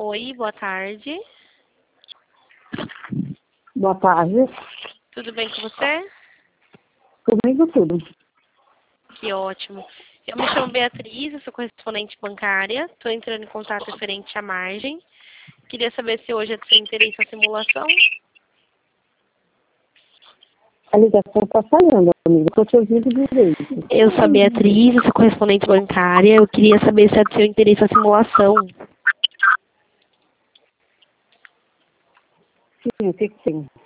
Oi, boa tarde. Boa tarde. Tudo bem com você? Comigo tudo. Que ótimo. Eu me chamo Beatriz, eu sou correspondente bancária. Estou entrando em contato referente à margem. Queria saber se hoje é do seu interesse a simulação. A ligação está falhando, amigo. Estou te ouvindo direito. Eu sou a Beatriz, eu sou correspondente bancária. Eu queria saber se é do seu interesse a simulação. Sim, o que tem?